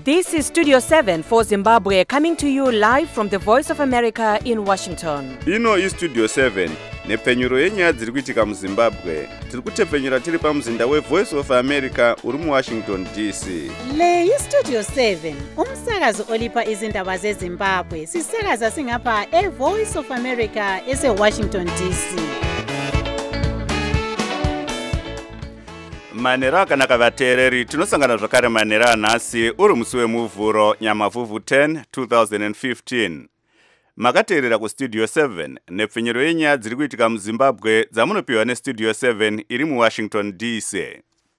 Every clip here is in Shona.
This is Studio 7 for Zimbabwe, coming to you live from the Voice of America in Washington. Ino is Studio 7, nepfenyuro yenyaya dziri kuitika muZimbabwe. Tiri kutepfenyura tiri pamuzinda weVoice of America uri muWashington DC. Le iStudio 7, umsakazo olipa izindaba zeZimbabwe. Sisakaza singapha eVoice of America eseWashington DC. Manera akanaka vateereri, tinosangana zvakare manera anhasi uri musi wemuvhuro Nyamavhuvhu 10, 2015. Makateerera kuStudio 7 nepfenyuro yenyaya dziri kuitika muZimbabwe dzamunopiwa neStudio 7 iri muWashington DC.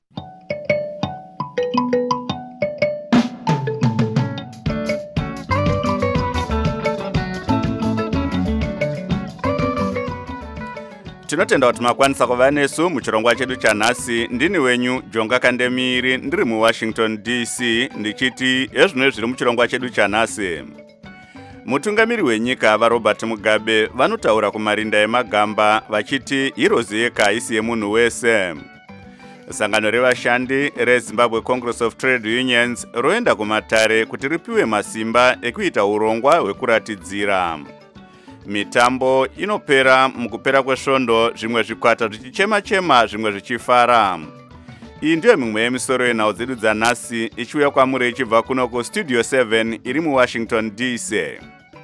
Tinotenda kuti makwanisa kuva nesu muchirongwa chedu chanhasi. Ndini wenyu Jonga Kandemiri, ndiri muWashington DC, ndichiti ezvino zviri muchirongwa chedu chanhasi. Mutungamiri wenyika vaRobert Mugabe vanotaura kumarinda emagamba vachiti heroes yeka haisi yemunhu wese. Sangano revashandi reZimbabwe Congress of Trade Unions roenda kumatare kuti ripiwe masimba ekuita urongwa hwekuratidzira. Mitambo inopera mukupera kwesvondo, zvimwe zvikwata zvichichema-chema, zvimwe zvichifara. Iyi ndiyo mimwe yemisoro yenhau dzedu dzanhasi ichiuya kwamuri ichibva kuno kuStudio 7 iri muWashington DC.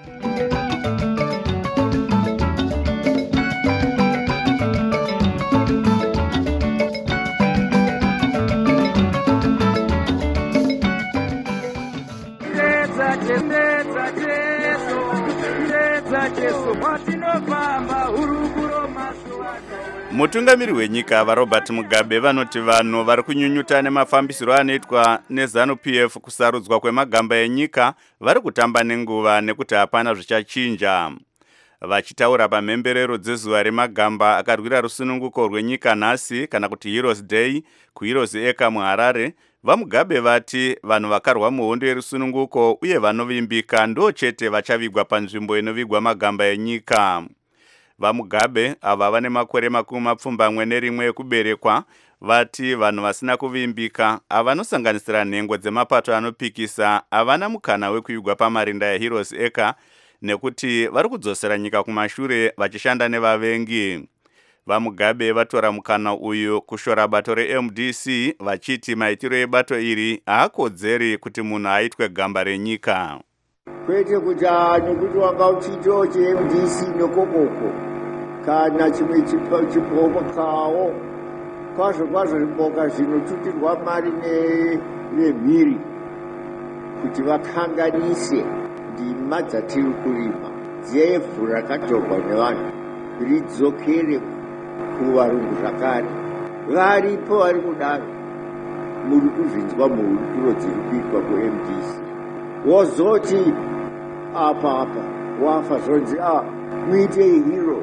Mutungamiri wenyika vaRobert Mugabe vanoti vanhu vari kunyunyuta nemafambisiro anoitwa neZANU-PF kusarudzwa kwemagamba enyika vari kutamba nenguva nekuti hapana zvichachinja. Vachitaura pamhemberero dzezuva remagamba akarwira rusununguko rwenyika nhasi kana kuti Heroes Day kuHeroes Eka muHarare, vaMugabe vati vanhu vakarwa muhondo yerusununguko uye vanovimbika ndo chete vachavigwa panzvimbo inovigwa magamba enyika. VaMugabe ava vane makore 21 ekuberekwa vati vanhu vasina kuvimbika avanosanganisira nhengo dzemapato anopikisa havana mukana wekuvigwa pamarinda eHeroes Eka nekuti vari kudzosera nyika kumashure vachishanda nevavengi. VaMugabe vatora mukana uyu kushora bato reMDC vachiti maitiro ebato iri haakodzeri kuti munhu aitwe gamba renyika. Kwete kuti nekuti wanga uchitawo cheMDC nokokoko kana chimwe chipomokawo kwazvo riboka zvinotutirwa mari nemhiri kuti vakanganise ndima dzatiri kurima dzevhu rakatorwa nevanhu ridzokere kuvarungu zvakare. Varipo vari kudaro, muri kuzvinzwa muhurukuro dziri kuitwa kuMDC. Wozoti apa wafa zvonzi muite hero.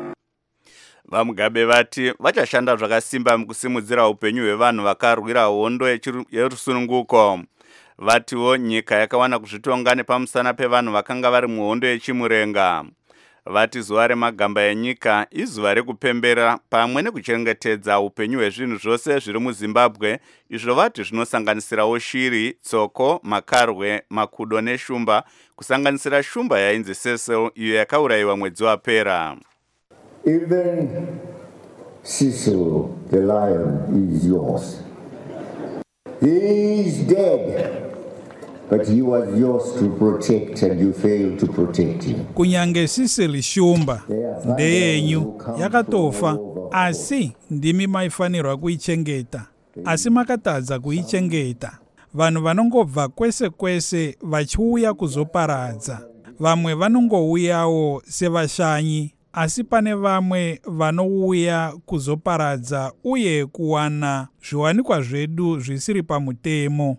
VaMugabe vati vachashanda zvakasimba mukusimudzira upenyu hwevanhu vakarwira hondo yerusununguko. Vatiwo nyika yakawana kuzvitonga nepamusana pevanhu vakanga vari muhondo yechimurenga. Vati zuva remagamba enyika izuva rekupembera pamwe nekuchengetedza upenyu hwezvinhu zvose zviri muZimbabwe, izvo vati zvinosanganisirawo shiri, tsoko, makarwe, makudo neshumba, kusanganisira shumba yainzi Cecil iyo yakaurayiwa mwedzi wapera. Even Cecil the lion is yours. He is dead. But he was yours to protect and you failed to protect him. Kunyange Cecil shumba ndeyenyu yakatofa, asi ndimi maifanirwa kuichengeta, asi makatadza kuichengeta. Vanhu vanongobva kwese kwese vachiuya kuzoparadza. Vamwe vanongouyawo sevashanyi, asi pane vamwe vanouya kuzoparadza uye kuwana zviwanikwa zvedu zvisiri pamutemo.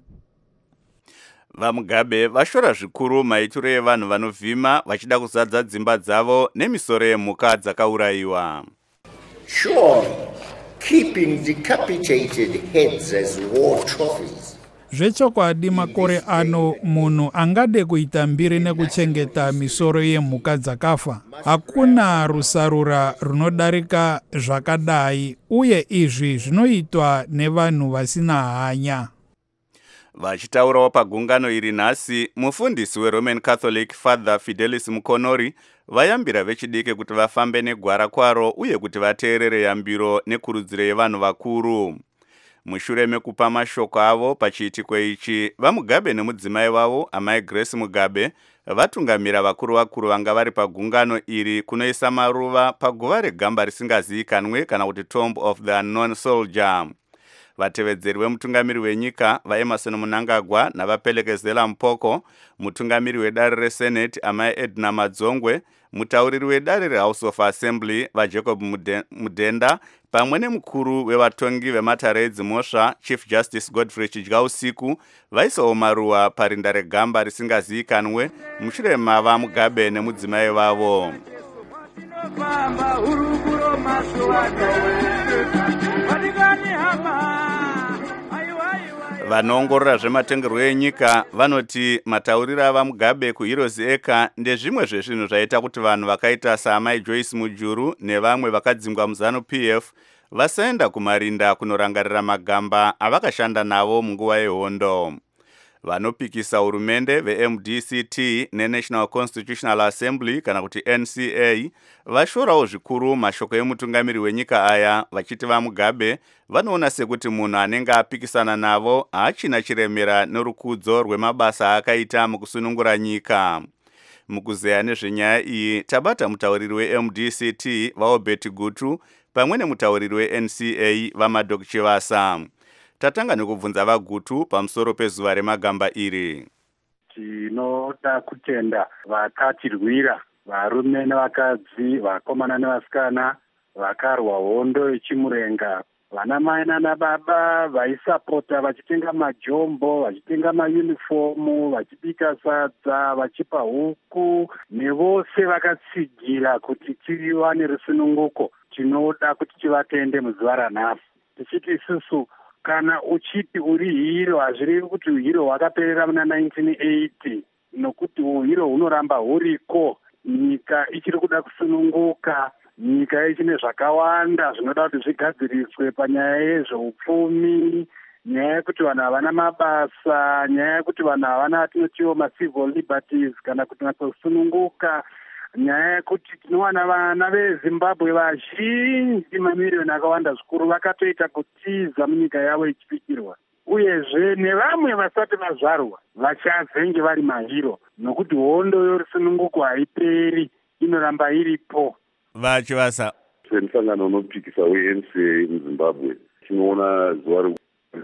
VaMugabe vashora zvikuru maitiro evanhu vanovhima vachida kuzadza dzimba dzavo nemisoro yemhuka dzakaurayiwa. Sure, keeping decapitated heads as war trophies. Zvechokwadi makore ano munhu angade kuita mbiri nekuchengeta misoro yemhuka dzakafa. Hakuna rusarura runodarika zvakadai uye izvi zvinoitwa nevanhu vasina hanya. Vachitaurawo pagungano iri nhasi, mufundisi weRoman Catholic Father Fidelis Mukonori vayambira vechidiki kuti vafambe negwara kwaro uye kuti vateerere yambiro nekurudziro yevanhu vakuru. Mushure mekupa mashoko avo pachiitiko ichi, vaMugabe nemudzimai wavo amai Grace Mugabe vatungamira vakuru vanga vari pagungano iri kunoisa maruva paguva regamba risingazivikanwe kana kuti Tomb of the Unknown Soldier. Vatevedzeri vemutungamiri wenyika vaEmerson Mnangagwa navapelekezela Mpoko, mutungamiri wedare reSenate amai Edna Madzongwe, mutauriri wedare reHouse of Assembly vaJacob Mudenda, pamwe nemukuru wevatongi veMatere eDzimhosva Chief Justice Godfrey Chidyausiku vaisawo maruva parinda regamba risingazivikanwe mushure mava Mugabe nemudzimai vavo. Vanoongorora zvematongerwo enyika vanoti matauriro ava Mugabe kuHeroes Acre ndezvimwe zvezvinhu zvaita kuti vanhu vakaita saamai Joyce Mujuru nevamwe vakadzingwa muZANU-PF vasaenda kumarinda kunorangarira magamba avakashanda navo munguva yehondo. Vanopikisa hurumende veMDCT neNational Constitutional Assembly kana kuti NCA vashorawo zvikuru mashoko emutungamiri wenyika aya vachiti vaMugabe vanoona sekuti munhu anenge apikisana navo haachina chiremera nerukudzo rwemabasa akaita mukusunungura nyika. Mukuzeya nezvenyaya iyi tabata mutauriri weMDCT vaObert Gutu pamwe nemutauriri weNCA vaMadok Chivasa. Tatanga nekubvunza vaGutu pamusoro pezuva remagamba iri. Tinoda kutenda vakatirwira, varume nevakadzi, vakomana nevasikana, vakarwa hondo yechimurenga, vanamai nanababa vaisapota vachitenga majombo, vachitenga mayunifomu, vachibika sadza, vachipa huku, nevose vakatsigira kuti tiwane rusununguko. Tinoda kuti tivatende muzuva ranhasi. Tichiti isusu kana uchiti uri hero, hazvirevi kuti uhiro hwakaperera muna 1980, nokuti uhiro hunoramba huriko. Nyika ichiri kuda kusununguka, nyika ichine zvakawanda zvinoda kuti zvigadziriswe panyaya yezveupfumi, nyaya yekuti vanhu havana mabasa, nyaya yekuti vanhu havana tinotiwo macivil liberties kana kuti kusununguka, nyaya yekuti tinowana vana veZimbabwe vazhinji mamiriyoni akawanda zvikuru vakatoita kutiza munyika yavo ichipikirwa, uyezve nevamwe vasati vazvarwa vachazenge vari mahiro, nokuti hondo yorusununguko haiperi, inoramba iripo. Vachivasa semusangano unopikisa weNCA muZimbabwe tinoona zuva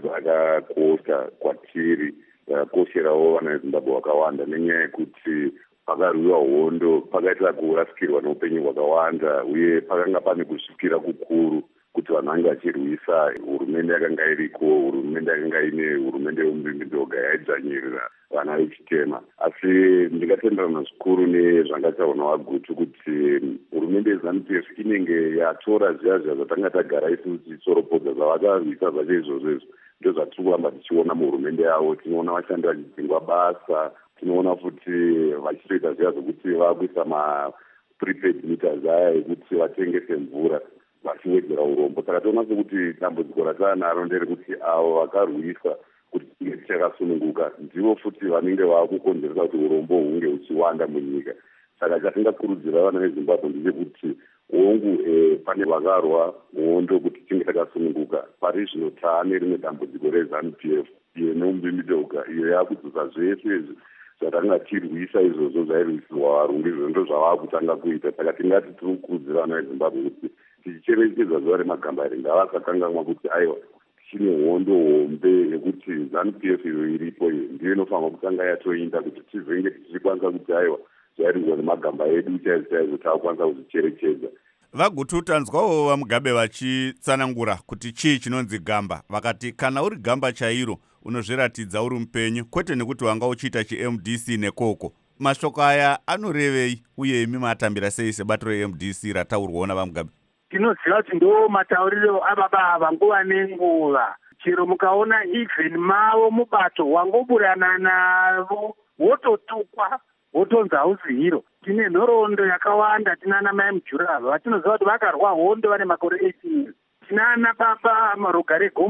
rakakosha kwatiri, rakakosherawo vana veZimbabwe vakawanda nenyaya yekuti pakarwiwa hondo pakaita kurasikirwa neupenyu hwakawanda, uye pakanga pane kusvikira kukuru kuti vanhu vange vachirwisa hurumende yakanga iriko, hurumende yakanga ine hurumende yemumbimbidoga yaidzvanyirira vana vechitema. Asi ndingatenderana zvikuru nezvanga taona waGutu kuti hurumende yeZANU-PF inenge yatora zviya zvatanga tagara isusu tichisoropodza zvavakarwisa zvacho izvozvo ndo zvatiri kuramba tichiona muhurumende yavo. Tinoona vashandi vachidzingwa basa, tinoona futi vachitoita zviya zvokuti vakuisa ma-prepaid meters aya ekuti vatengese mvura vachiwedzera urombo. Saka toona sekuti dambudziko ratanaro nderekuti avo vakarwisa kuti tinge tichakasununguka ndivo futi vanenge vakukonzeresa kuti urombo hunge huchiwanda munyika. Saka chatingakurudzira vana veZimbabwe ndechekuti hongu pane vakarwa hondo kuti tinge takasununguka. Pari zvino taane rimwe dambudziko reZANU-PF iyo nemumbimbidoga iyo yakudzosa zvese izvi zvatanga tirwisa izvozvo zvairwisirwa varungu, izvo ndo zvavakutanga kuita. Saka tingati tiri kukurudzira vana veZimbabwe kuti tichicherechedza zuva remagamba iri ngavasakanganwa kuti aiwa tichine hondo hombe yekuti ZANU-PF iyo iripo iyo ndiyo inofanira kutanga yatoinda kuti tizenge tichikwanisa kuti aiwa zvairirwa nemagamba edu chaizvo chaizvo taakwanisa kuzvicherechedza. vaGutu tanzwawo vaMugabe vachitsanangura kuti chii chinonzi gamba, vakati kana uri gamba chairo unozviratidza uri mupenyu, kwete nekuti wanga uchiita chiMDC nekoko. Mashoko aya anorevei uye imi matambira sei sebato reMDC rataurwawo navaMugabe? Tinoziva kuti ndo matauriro ababa ava nguva nenguva. Chero mukaona even mavo mubato wangoburana navo wototukwa wotonzi hausi hiro. Tine nhoroondo yakawanda, tinana mai Mujuraho vatinoziva kuti vakarwa hondo vane makore 18. Tinana baba Marugare Gombo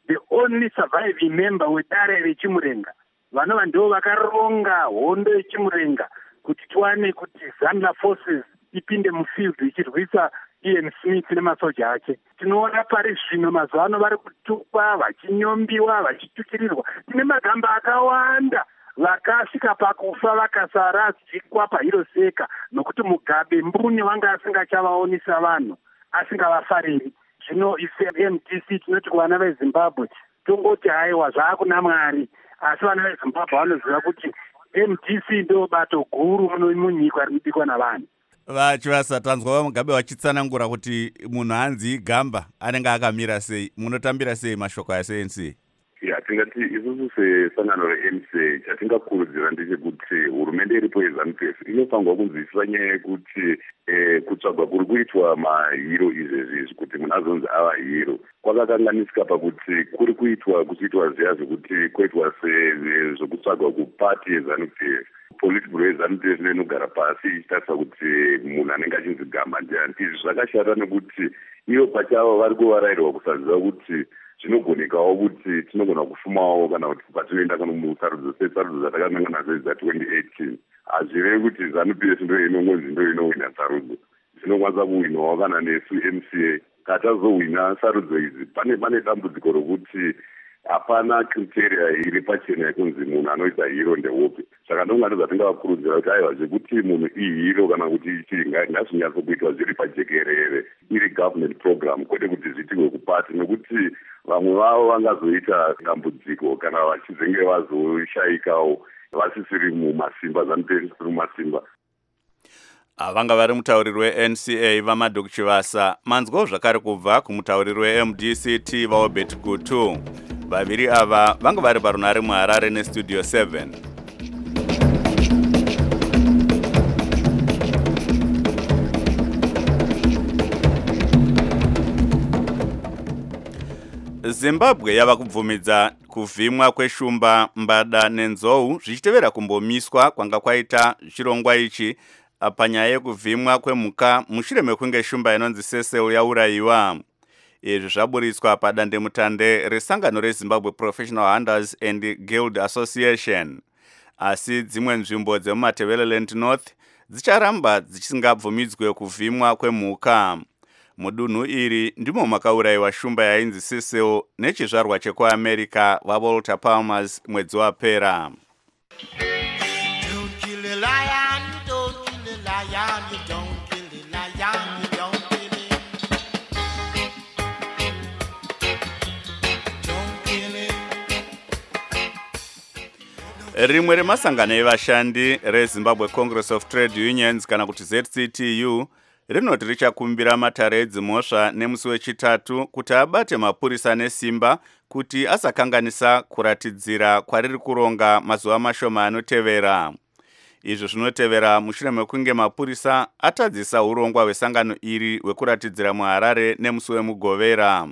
the only surviving member wedare rechimurenga, vanova ndo vakaronga hondo yechimurenga kuti tiwane kuti ZANU forces ipinde mufield ichirwisa Ian Smith nemasoja ake. Tinoona pari zvino mazuva ano vari kutukwa, vachinyombiwa, vachitukirirwa. Tine magamba akawanda vakasvika pakufa vakasaradzikwa paHiroseka nokuti Mugabe mbune wanga asingachavaonesa vanhu, asingavafariri. Zvino ife MDC tinoti kuvana veZimbabwe tongoti haiwa zvakuna Mwari, asi vana veZimbabwe vanoziva kuti MDC ndo bato guru munyika rinodikwa navanhu. Vachivasatanzwa Mugabe vachitsanangura kuti munhu hanzi Gamba anenge akamira sei, munotambira sei mashoko aSNC? Tingati isusu sesangano reMC chatingakurudzira ndechekuti hurumende iripo yeZANU-PF inofanirwa kunzwisisa nyaya yekuti kutsvagwa kuri kuitwa mahiro izvezvi kuti munhu azonzi ava hiro kwakakanganisika pakuti kuri kuchiitwa zviya zvekuti kwoitwa zvokutsvagwa kupati yeZANU-PF. Politburo yeZANU-PF inogara pasi ichitarisa kuti munhu anenge achinzi Gamba ndiani. Izvi zvakashata nekuti ivo pachavo vari kuvarayirwa kusaziva kuti zvinogonekawo kuti tinogona kufumawo kana kuti patinoenda musarudzo sesarudzo dzatakanga nadzo dza2018 hazvirevi kuti ZANU-PF ndo inongonzi ndo inowina sarudzo, dzinokwanisa kuwinawo kana nesu MCA. Katazohwina sarudzo idzi pane dambudziko rokuti hapana kriteria iri pachena yekunzi munhu anoita hiro ndeupi. Saka ndongati dzatingavakurudzira kuti aiwa zvekuti munhu ihiro kana kuti ngazvinyatsokuitwa zviri pajekerere, iri government program, kwete kuti zviitirwe kupati, nekuti vamwe vavo vangazoita dambudziko kana vachizenge vazoshayikawo vasisiri mumasimba, ZANU-PF isiri mumasimba. Vanga vari mutauriri weNCA vaMadok Chivasa. Manzwawo zvakare kubva kumutauriri weMDCT vaObert Gutu. Vaviri ava vanga vari parunare muHarare neStudio 7. Zimbabwe yava kubvumidza kuvhimwa kweshumba, mbada nenzou zvichitevera kumbomiswa kwanga kwaita chirongwa ichi panyaya yekuvhimwa kwemhuka mushure mekunge shumba inonzi Seseu yaurayiwa. Izvi zvaburitswa padandemutande resangano reZimbabwe Professional Hunters and Guild Association. Asi dzimwe nzvimbo dzemuMatabeleland North dzicharamba dzisingabvumidzwe kuvhimwa kwemhuka. Mudunhu iri ndimo makaurayiwa shumba yainzi Seseu nechizvarwa chekuAmerica vaWalter Palmers mwedzi wapera. Rimwe remasangano evashandi reZimbabwe Congress of Trade Unions kana kuti ZCTU rinoti richakumbira matare edzimhosva nemusi wechitatu kuti abate mapurisa nesimba kuti asakanganisa kuratidzira kwariri kuronga mazuva mashoma anotevera. Izvo zvinotevera mushure mekunge mapurisa atadzisa urongwa hwesangano iri hwekuratidzira muHarare nemusi wemugovera.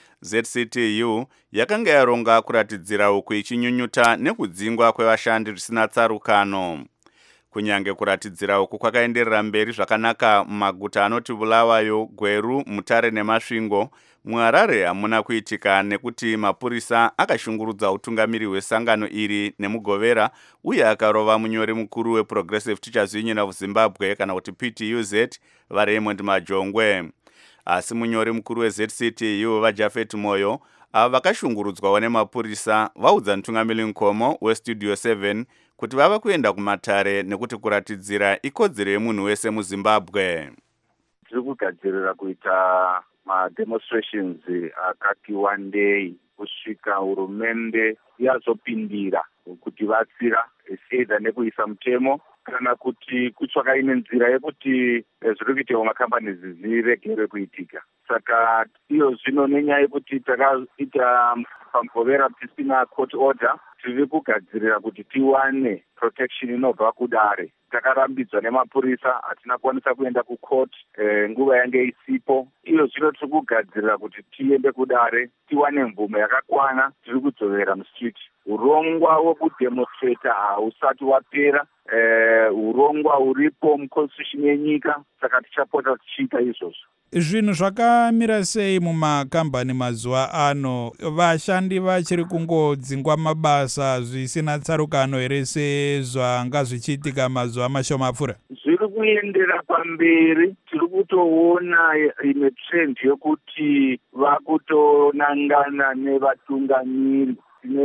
ZCTU yakanga yaronga kuratidzira uku ichinyunyuta nekudzingwa kwevashandi zvisina tsarukano. Kunyange kuratidzira uku kwakaenderera mberi zvakanaka mumaguta anoti Bulawayo, Gweru, Mutare neMasvingo, muHarare hamuna kuitika nekuti mapurisa akashungurudza utungamiri hwesangano iri nemugovera uye akarova munyori mukuru weProgressive Teachers Union of Zimbabwe kana kuti PTUZ vaRaymond Majongwe. Asi munyori mukuru weZCTU vaJafet Moyo ava vakashungurudzwawo nemapurisa vaudza mutungamiri Nkomo weStudio 7 kuti vava kuenda kumatare nekuti kuratidzira ikodzero yemunhu wese muZimbabwe. Tiri kugadzirira kuita mademonstrations akati wandei kusvika hurumende yazopindira kuti vatsira either nekuisa mutemo kana kuti kutsvaka imwe nzira yekuti zviri kuita makambani zviregere kuitika. Saka iyo zvino nenyaya yekuti takaita pamugovera tisina court order, tiri kugadzirira kuti tiwane protection inobva kudare. Takarambidzwa nemapurisa, hatina kwanisa kuenda kucourt nguva yange isipo. Iyo zvino tiri kugadzirira kuti tiende kudare, tiwane mvumo yakakwana, tiri kudzokera mustreet. Urongwa hwekudemonstrata hausati wapera, urongwa huripo muconstitution yenyika. saka tichapota tichiita izvozvo. Zvinhu zvakamira sei mumakambani mazuva ano? Vashandi vachiri kungodzingwa mabasa zvisina tsarukano here sezvanga zvichiitika mazuva mashoma apfuura? Zviri kuendera pamberi. Tiri kutoona imwe trend yokuti vakutonangana nevatungamiri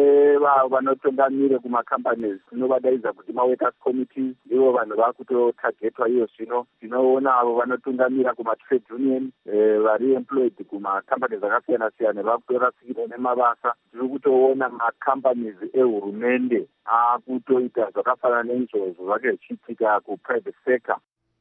vanotungamira kumacompanies tinovadaidza kuti maworkers committees, ivo vanhu vakutotargetwa iyo zvino. Tinoona avo vanotungamira kumatrade union vari employed kumacompanies akasiyana siyana vakutorasikirwa nemabasa. Tiri kutoona macompanies ehurumende akutoita zvakafanana neizvozvo zvake zvichiitika kuprivate sector.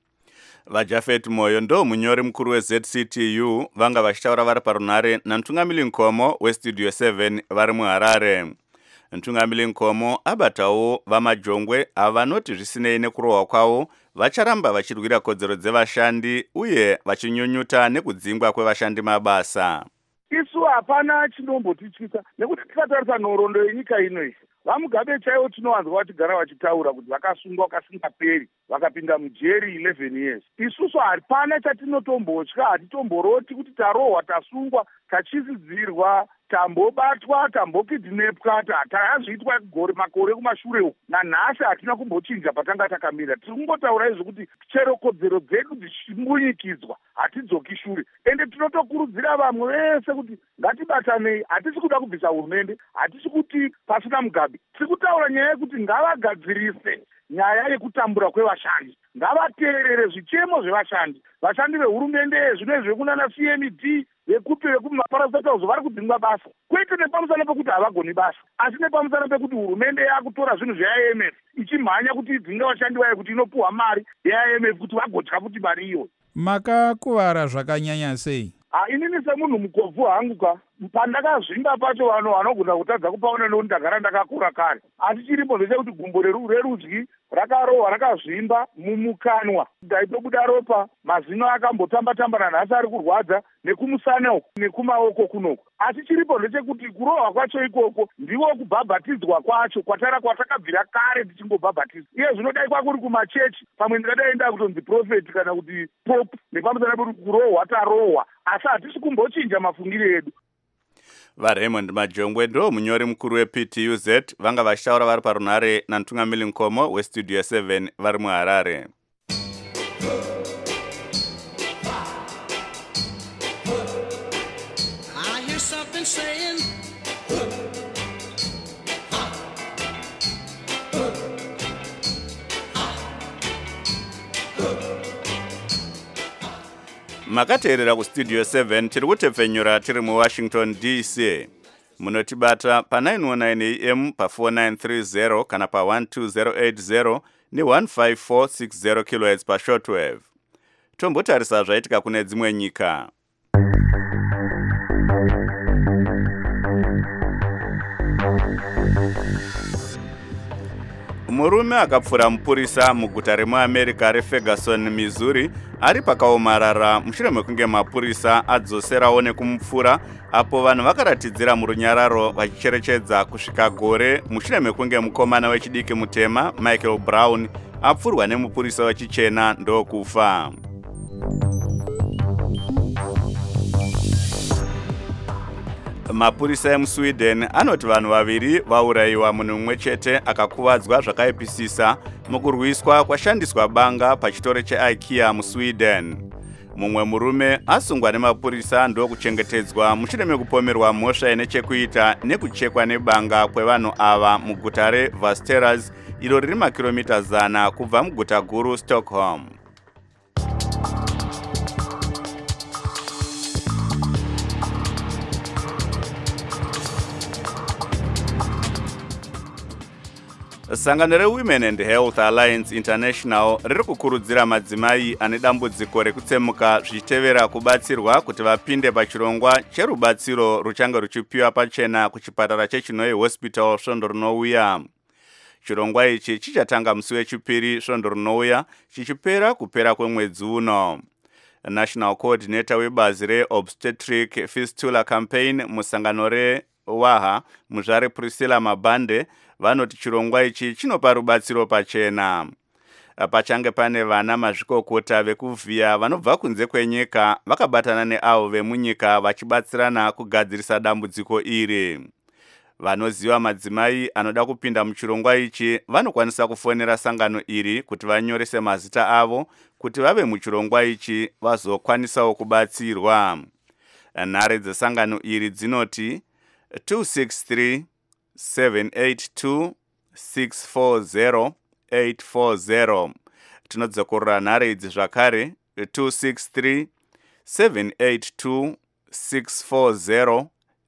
Vajafet Moyo ndo munyori mukuru weZCTU vanga vachitaura vari parunhare naMtungamiri Nkomo weStudio 7 vari muHarare. Mtungamiri Nkomo abatawo vamajongwe avanoti zvisinei nekurohwa kwavo vacharamba vachirwira kodzero dzevashandi uye vachinyunyuta nekudzingwa kwevashandi mabasa. Isu hapana chinombotityisa nekuti tikatarisa nhoroondo yenyika ino vaMugabe chaivo tinowanzwa vachigara vachitaura kuti vakasungwa kasingaperi vakapinda mujeri 11 years. Isusu hapana chatinotombotya, hatitomboroti kuti tarohwa, tasungwa, tachisidzirwa, tambobatwa, tambokidnepwa, tazviitwa makore kumashure uku. Nanhasi hatina kumbochinja patanga takamira. Tiri kungotaura izvo kuti chero kodzero dzedu dzichimbunyikidzwa hatidzoki shure. Ende tinotokurudzira vamwe vese kuti ngatibatanei. Hatisi kuda kubvisa hurumende, hatisi kuti pasina Mugabe. Tiri kutaura nyaya yekuti ngavagadzirise nyaya yekutambura kwevashandi. Ngavateerere zvichemo zvevashandi. Vashandi vehurumende zvino zvekunana CMD vekupi vekumaparasitauzi vari kudzingwa basa. Kwete nepamusana pekuti havagoni basa, asi nepamusana pekuti hurumende yakutora zvinhu zveIMF ichimhanya kuti idzinga vashandi vayo kuti inopuhwa mari yeIMF kuti vagotya kuti mari iyo. Makakuvara zvakanyanya sei? Inini semunhu mukobvu hangu pandakazvimba pacho vanhu vanogona kutadza kupaona nekuti ndagara ndakakura kare. Asi chiripo ndechekuti gumbo rerudyi rakarohwa rakazvimba mumukanwa, ndaitobuda ropa, mazino akambotamba-tamba nanhasi ari kurwadza, nekumusana nekumaoko kunoko. Asi chiripo ndechekuti kurohwa kwacho ikoko ndiwo kubhabhatidzwa kwacho kwatakabvira kare tichingobhabhatidzwa. Iye zvinodai kwakuri kumachechi, pamwe ndingadai nda kutonzi profeti kana kuti pope, nepamusana pekuti kurohwa tarohwa, asi hatisi kumbochinja mafungiro edu. VaRaymond Majongwe ndo munyori mukuru wePTUZ vanga vachitaura vari parunhare naMtungamiri Nkomo weStudio 7 vari muHarare. Makateerera kuStudio 7 tiri kutepfenyura tiri muWashington DC. Munotibata pa 919 AM pa 4930 kana pa 12080 ni 15460 kHz pa shortwave. Tombotarisa zvaitika kune dzimwe nyika. Murume akapfura mupurisa muguta remuAmerica reFerguson, Missouri, ari pakaomarara mushure mekunge mapurisa adzoserawo nekumupfura apo vanhu vakaratidzira murunyararo vachicherechedza kusvika gore mushure mekunge mukomana wechidiki mutema Michael Brown apfurwa nemupurisa wechichena ndokufa. Mapurisa emuSweden anoti vanhu vaviri vaurayiwa, munhu mumwe chete akakuvadzwa zvakaipisisa mukurwiswa kwashandiswa banga pachitoro cheIKEA muSweden. Mumwe murume asungwa nemapurisa ndokuchengetedzwa mushure mekupomerwa mhosva ine chekuita nekuchekwa nebanga kwevanhu ava muguta reVasteras iro riri makiromita 100 kubva muguta guru Stockholm. Sangano reWomen and Health Alliance International riri kukurudzira madzimai ane dambudziko rekutsemuka zvichitevera kubatsirwa kuti vapinde pachirongwa cherubatsiro ruchange ruchipiwa pachena kuchipatara cheChinoi Hospital svondo rinouya. Chirongwa ichi chichatanga musi wechipiri svondo rinouya chichipera kupera kwemwedzi uno. National Coordinator webazi reObstetric Fistula Campaign musangano reWAHA muzvare Priscilla Mabande vanoti chirongwa ichi chinopa rubatsiro pachena. pachange pane vana mazvikokota vekuvhiya vanobva kunze kwenyika vakabatana neavo vemunyika vachibatsirana kugadzirisa dambudziko iri. Vanoziva madzimai anoda kupinda muchirongwa ichi vanokwanisa kufonera sangano iri kuti vanyorese mazita avo kuti vave muchirongwa ichi vazokwanisawo kubatsirwa. Nhare dzesangano iri dzinoti 263 782 640 840. Tinodzokorora nhare idzi zvakare 263 782 640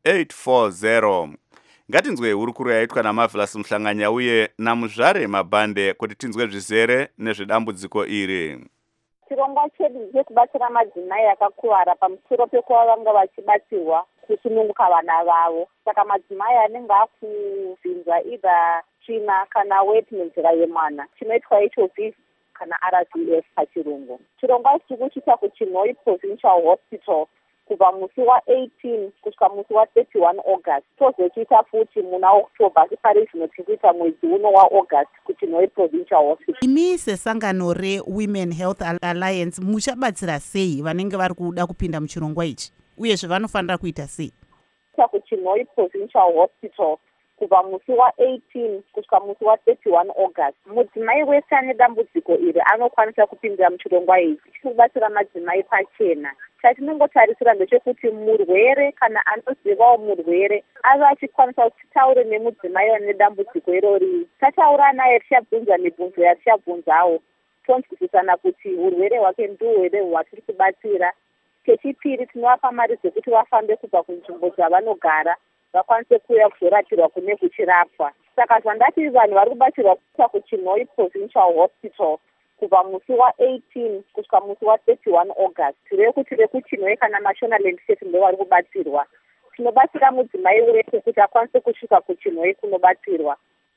840. Ngatinzwe hurukuro yaitwa naMarvelous Muhlanganya uye naMuzvare Mabhande kuti tinzwe zvizere nezvedambudziko iri. Chirongwa chedu ndechekubatsira madzimai akakuwara pamusoro pekuva vanga vachibatsirwa kusununguka vana vavo. Saka madzimai anenge akuvhinzwa either tsvina kana weti nenzira yemwana chinoitwa HIV kana RVF pachirungu. Chirongwa ichi kuchiita kuChinhoi Provincial Hospital kubva musi wa18 kusvika musi wa31 August. Tozochiita futi muna October sipari zvino tikuita mwedzi uno waAugust kuChinhoi Provincial Hospital. Imi sesangano reWomen Health Alliance muchabatsira sei vanenge vari kuda kupinda muchirongwa ichi uye zvavanofanira kuita sei? kuChinhoi Provincial Hospital kubva musi wa18 kusvika musi wa31 August. Mudzimai wese ane dambudziko iri anokwanisa kupindira muchirongwa ichi chikubatsira madzimai pachena. Chatinongotarisira ndechekuti murwere kana anozivawo murwere ave achikwanisa kuti taure nemudzimai ane dambudziko irori. Tataura naye tichabvunza mibvunzo yatichabvunzawo tonzwisisana kuti urwere hwake ndohwere hwatiri kubatsira. Chechipiri tinovapa mari dzekuti vafambe kubva kunzvimbo dzavanogara vakwanise kuuya kuzorapirwa kune kuchirapwa. Saka zvandati vanhu vari kubatsirwa kuChinhoi Provincial Hospital kubva musi wa18 kusvika musi wa31 August. Tireve kuti vekuChinhoi kana Mashonaland State ndo vari kubatsirwa. Tinobatsira mudzimai wese kuti akwanise kusvika kuChinhoi kunobatsirwa.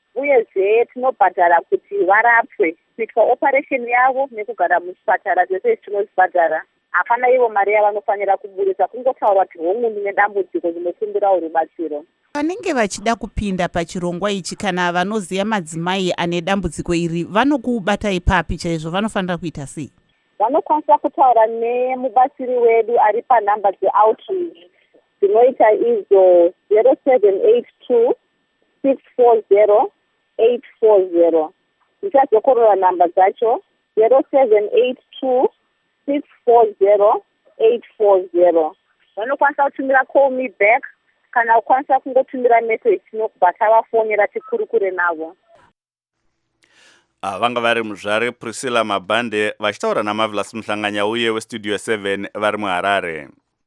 Uyezve tinobhadhara kuti varapwe kuitwa operation yavo nekugara muchipatara zvese tinozvibhadhara. Hapana ivo mari yavanofanira kuburitsa, kungotaura kuti hongu ndine dambudziko ndinokumbirawo rubatsiro. Vanenge vachida kupinda pachirongwa ichi kana vanoziva madzimai ane dambudziko iri vanokubata ipapi chaizvo vanofanira kuita sei? Vanokwanisa kutaura nemubatsiri wedu ari panhamba dzeoutreach dzinoita izvo 0782 640 840. Ndichadzokorora nhamba dzacho 0782 640 840. Vanokwanisa kutumira call me back kana ukwanisa kungotumira message tinobva tavafonera tikurukure navo. Vanga vari Muzvare Priscilla Mabhande vachitaura naMarvelous Muhlanganya uye weStudio 7 vari muHarare.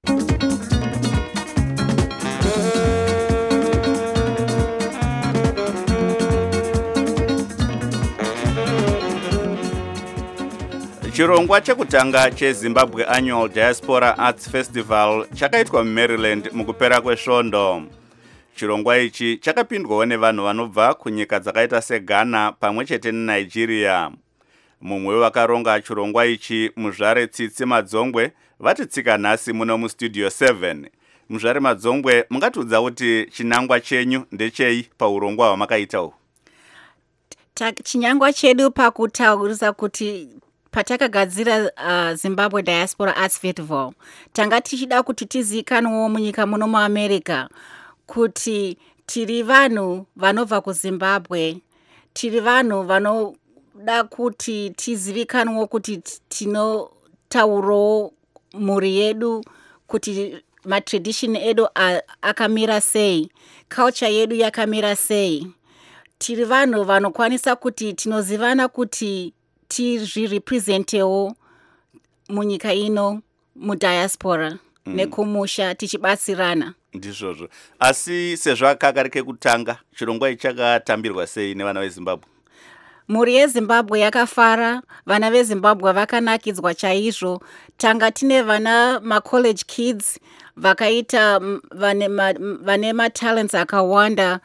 Chirongwa chekutanga cheZimbabwe Annual Diaspora Arts Festival chakaitwa muMaryland mukupera kwesvondo. Chirongwa ichi chakapindwawo nevanhu vanobva kunyika dzakaita seGhana pamwe chete neNigeria. Mumwe wevakaronga chirongwa ichi Muzvare Tsitsi Madzongwe vati tsika nhasi muno muStudio 7. Muzvare Madzongwe, mungatiudza kuti chinangwa chenyu ndechei paurongwa hwamakaitawo? Chinyangwa chedu pakutaurisa kuti patakagadzira Zimbabwe Diaspora Arts Festival tanga tichida kuti tizikanwewo munyika muno muAmerica kuti tiri vanhu vanobva kuZimbabwe, tiri vanhu vanoda kuti tizivikanwewo kuti tinotaurawo mhuri yedu, kuti matradition edu akamira sei, culture yedu yakamira sei. Tiri vanhu vanokwanisa kuti tinozivana kuti tizvirepresentewo munyika ino mudiaspora nekumusha tichibatsirana. Ndizvozvo. Asi sezvo kakari kekutanga chirongwa ichi chakatambirwa sei nevana veZimbabwe? Mhuri yeZimbabwe yakafara, vana veZimbabwe vakanakidzwa chaizvo. Tanga tine vana macollege kids vakaita vane matalents akawanda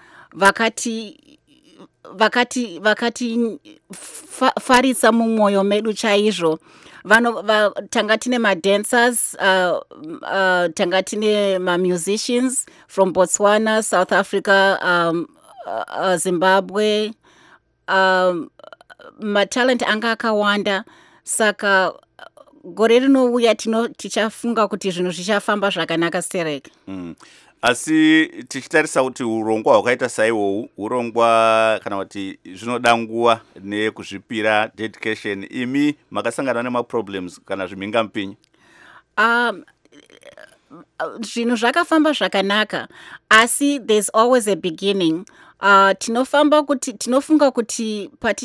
vakati farisa mumwoyo medu chaizvo. Tanga tine madancers, tanga tine musicians from Botswana, South Africa, Zimbabwe, matalent anga akawanda, saka gore rinouya tichafunga kuti zvinhu zvichafamba zvakanaka stereke. Asi tichitarisa kuti urongwa hwakaita saihwohwu urongwa kana kuti zvinoda nguva nekuzvipira dedication, imi makasangana nemaproblems kana zvimhingamupinyi? Zvinhu zvakafamba zvakanaka, asi there's always a beginning. Tinofunga kuti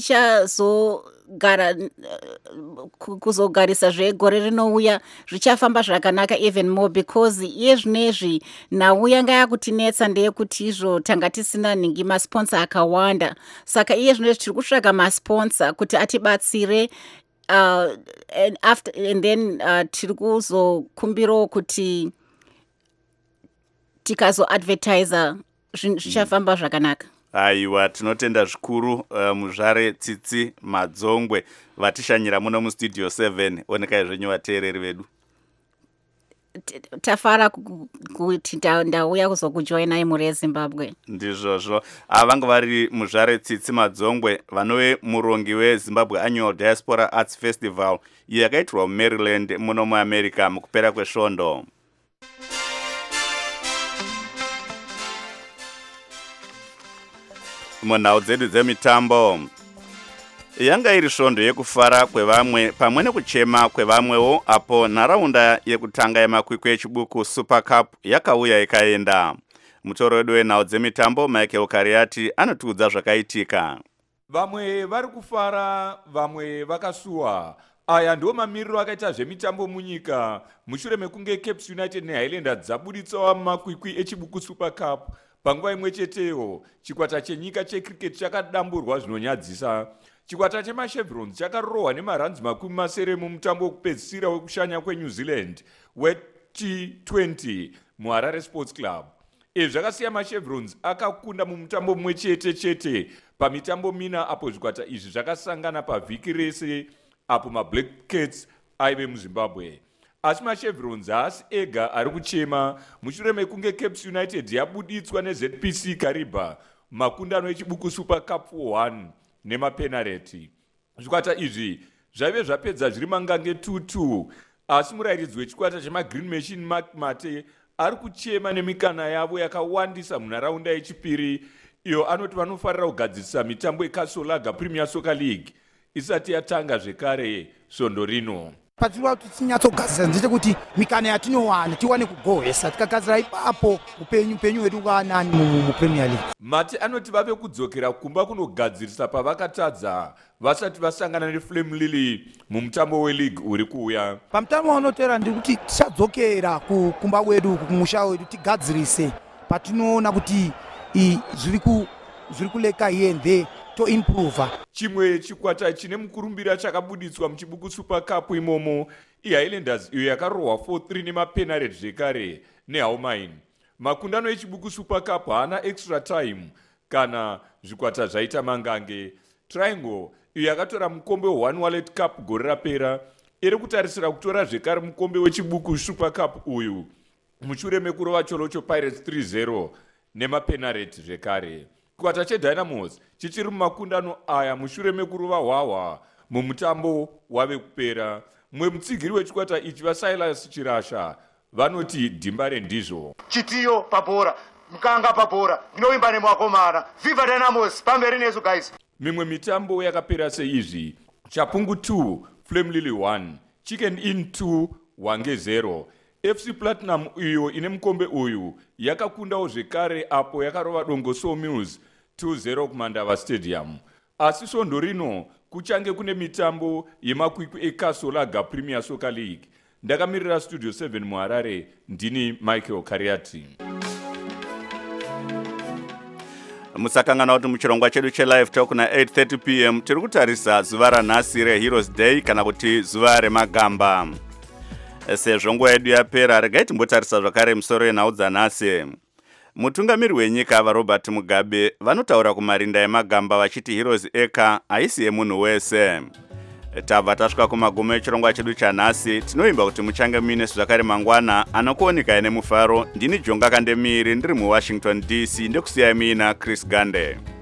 kuzogarisa zvegore rinouya zvichafamba zvakanaka even more, because iye zvinezvi nhau yanga yakutinetsa ndeyekuti izvo tanga tisina ningi masponsor akawanda, saka iye zvinezvi tiri kutsvaga masponsor kuti atibatsire. And then tiri kuzokumbirawo kuti tikazoadvertisa zvichafamba zvakanaka. Aiwa, tinotenda zvikuru muzvare Tsitsi Madzongwe vatishanyira muno mustudio 7. Onekai zvenyu vateereri vedu. Tafara kuti ndauya kuzokujoinai muri eZimbabwe. Ndizvozvo. Vanga vari muzvare Tsitsi Madzongwe vanove murongi weZimbabwe Annual Diaspora Arts Festival iyo yakaitirwa muMaryland muno muAmerica mukupera kwesvondo. Munhau dzedu dzemitambo, yanga iri svondo yekufara kwevamwe pamwe nekuchema kwevamwewo apo nharaunda yekutanga yemakwikwi echibuku Super Cup yakauya ikaenda. Mutoro wedu wenhau dzemitambo Michael Kariati anotiudza zvakaitika. Vamwe vari kufara, vamwe vakasuwa. Aya ndiwo mamiriro akaita zvemitambo munyika mushure mekunge Cape United neHighlanders dzabuditsawo makwikwi echibuku Super Cup. Panguva imwe cheteyo, chikwata chenyika checricket chakadamburwa zvinonyadzisa. Chikwata cheMachevrons chakarohwa nemaranzi 70 mumutambo wekupedzisira wekushanya kweNew Zealand weT20 muHarare Sports Club. Izvi zvakasiya Machevrons akakunda mumutambo mumwe chete pamitambo mina apo zvikwata izvi zvakasangana pavhiki rese apo maBlack Cats aive muZimbabwe. Asi Machevrons haasi ega ari kuchema mushure mekunge Cape United yabuditswa neZPC Kariba makundano echibuku Super Cup 1 nemapenalty. Zvikwata izvi zvaive zvapedza zviri mangange 2-2, asi murairidzi wechikwata chemaGreen Machine Mark Mate ari kuchema nemikana yavo yakawandisa munharaunda yechipiri, iyo anoti vanofarira kugadzirisa mitambo yeKasolaga Premier Soccer League isati yatanga zvekare svondo rino. Patiriwa tichinyatsogadziza ndechekuti mikana yatinowana tiwane kugohwesa, tikagadzira ipapo upenyu hwedu hwanani muPremier League. Mati anoti vave kudzokera kumba kunogadzirisa pavakatadza vasati vasangana neFlame Lily mumutambo weLeague uri kuuya. Pamutambo unotevera ndikuti tichadzokera kumba wedu kumusha wedu tigadzirise patinoona kuti zviri kuleka here and there to improve. Chimwe chikwata chine mukurumbira chakabuditswa muchibuku Super Cup imomo iHighlanders iyo yakarohwa 4-3 nemapenalty zvekare neHowmine. Makundano echibuku Super Cup haana extra time kana zvikwata zvaita mangange. Triangle iyo yakatora mukombe we1 Wallet Cup gore rapera iri kutarisira kutora zvekare mukombe wechibuku Super Cup uyu mushure mekurova Cholocho Pirates 3-0 nemapenalty zvekare. Chikwata cheDynamos chichiri mumakundano aya mushure mekurova Hwahwa mumutambo wave kupera. Mwe mutsigiri wechikwata ichi vaSilas Chirasha vanoti dhimba rendizvo. Chitiyo pabhora, mukanga pabhora, ndinoimba nemuvakomana. Viva Dynamos, pamberi nesu guys. Mimwe mitambo yakapera seizvi: Chapungu 2, Flame Lily 1, Chicken Inn 2, Wange 0. FC Platinum iyo ine mukombe uyu yakakundawo zvekare apo yakarova Dongo Sawmills 2-0 kuMandava Stadium. Asi svondo rino kuchange kune mitambo yemakwikwi eKasolaga Premier Soccer League. Ndakamirira Studio 7 muHarare, ndini Michael Kariati. Musakangana kuti muchirongwa chedu chelive talk na 8:30 p.m. tiri kutarisa zuva ranhasi reHeroes Day kana kuti zuva remagamba. Sezvo nguva yedu yapera, regai timbotarisa zvakare musoro yenhau dzanhasi. Mutungamiri wenyika vaRobert Mugabe vanotaura kumarinda emagamba vachiti Heroes eka haisi yemunhu wese. Tabva tasvika kumagumo echirongwa chedu chanhasi. Tinoimba kuti muchange muine zvakare mangwana anokuoneka ine mufaro. Ndini Jonga Kandemiri ndiri muWashington DC, ndekusiyai muina Chris Gande.